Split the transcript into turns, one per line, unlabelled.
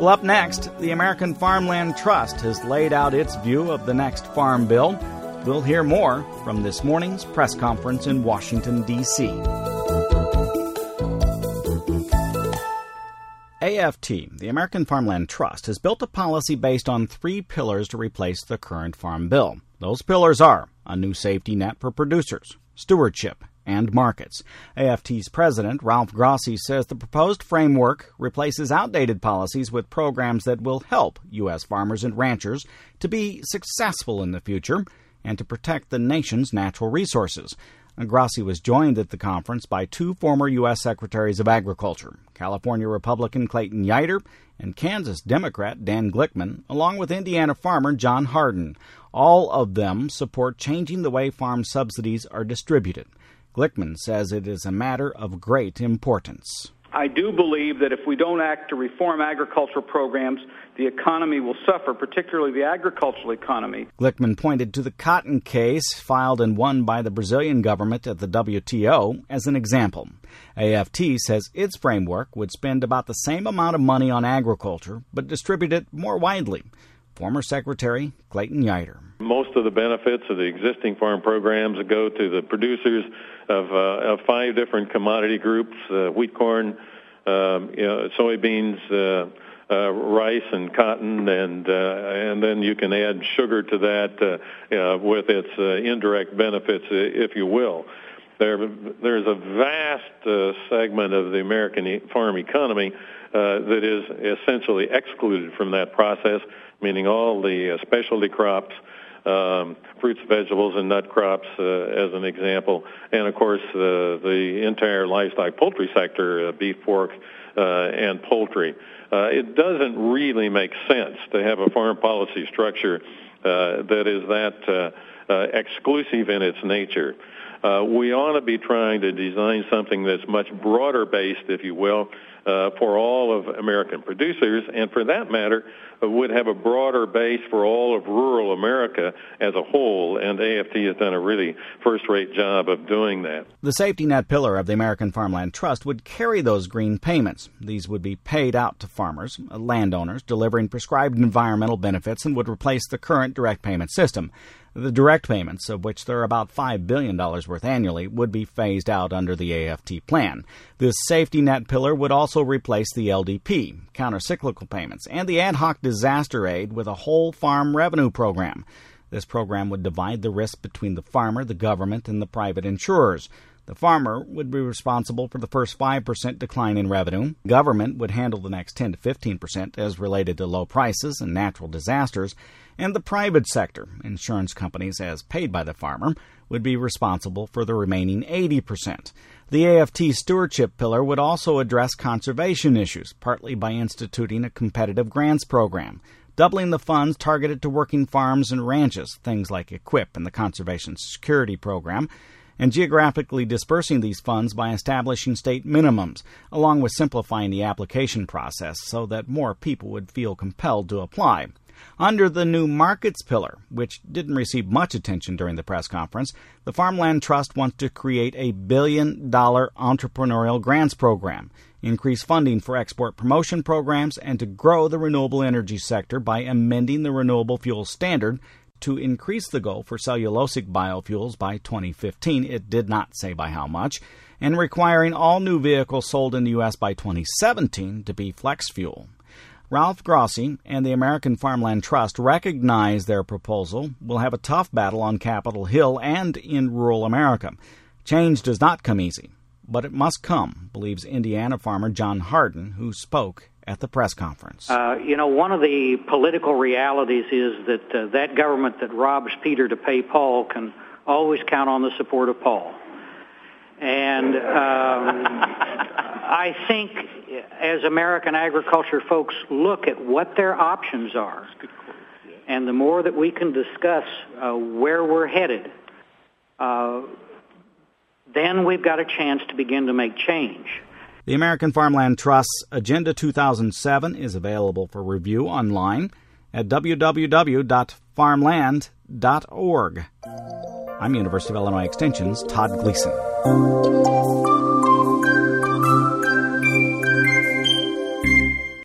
Well, up next, the American Farmland Trust has laid out its view of the next farm bill. We'll hear more from this morning's press conference in Washington, D.C. AFT, the American Farmland Trust, has built a policy based on 3 pillars to replace the current farm bill. Those pillars are a new safety net for producers, stewardship, and markets. AFT's president, Ralph Grossi, says the proposed framework replaces outdated policies with programs that will help U.S. farmers and ranchers to be successful in the future and to protect the nation's natural resources. Grossi was joined at the conference by 2 former U.S. Secretaries of Agriculture, California Republican Clayton Yeutter and Kansas Democrat Dan Glickman, along with Indiana farmer John Hardin. All of them support changing the way farm subsidies are distributed. Glickman says it is a matter of great importance.
I do believe that if we don't act to reform agricultural programs, the economy will suffer, particularly the agricultural economy.
Glickman pointed to the cotton case filed and won by the Brazilian government at the WTO as an example. AFT says its framework would spend about the same amount of money on agriculture, but distribute it more widely. Former Secretary Clayton Yeutter.
Most of the benefits of the existing farm programs go to the producers of 5 different commodity groups: wheat, corn, soybeans, rice, and cotton, and then you can add sugar to that with its indirect benefits, if you will. There's a vast segment of the American farm economy that is essentially excluded from that process, meaning all the specialty crops, fruits, vegetables, and nut crops, as an example, and of course the entire livestock poultry sector, beef, pork, and poultry. It doesn't really make sense to have a farm policy structure that is that exclusive in its nature. We ought to be trying to design something that's much broader based, if you will, for all of American producers, and for that matter, would have a broader base for all of rural America as a whole, and AFT has done a really first-rate job of doing that.
The safety net pillar of the American Farmland Trust would carry those green payments. These would be paid out to farmers, landowners, delivering prescribed environmental benefits, and would replace the current direct payment system. The direct payments, of which there are about $5 billion worth annually, would be phased out under the AFT plan. This safety net pillar would also replace the LDP, countercyclical payments, and the ad hoc disaster aid with a whole farm revenue program. This program would divide the risk between the farmer, the government, and the private insurers. The farmer would be responsible for the first 5% decline in revenue. Government would handle the next 10 to 15% as related to low prices and natural disasters. And the private sector, insurance companies as paid by the farmer, would be responsible for the remaining 80%. The AFT stewardship pillar would also address conservation issues, partly by instituting a competitive grants program, doubling the funds targeted to working farms and ranches, things like EQIP and the Conservation Security Program, and geographically dispersing these funds by establishing state minimums, along with simplifying the application process so that more people would feel compelled to apply. Under the new markets pillar, which didn't receive much attention during the press conference, the Farmland Trust wants to create a $1 billion entrepreneurial grants program, increase funding for export promotion programs, and to grow the renewable energy sector by amending the Renewable Fuel Standard to increase the goal for cellulosic biofuels by 2015. It did not say by how much, and requiring all new vehicles sold in the U.S. by 2017 to be flex fuel. Ralph Grossi and the American Farmland Trust recognize their proposal will have a tough battle on Capitol Hill and in rural America. Change does not come easy, but it must come, believes Indiana farmer John Hardin, who spoke at the press conference.
One of the political realities is that that government that robs Peter to pay Paul can always count on the support of Paul. And I think as American agriculture folks look at what their options are, and the more that we can discuss where we're headed, then we've got a chance to begin to make change.
The American Farmland Trust's Agenda 2007 is available for review online at www.farmland.org. I'm University of Illinois Extension's Todd Gleason.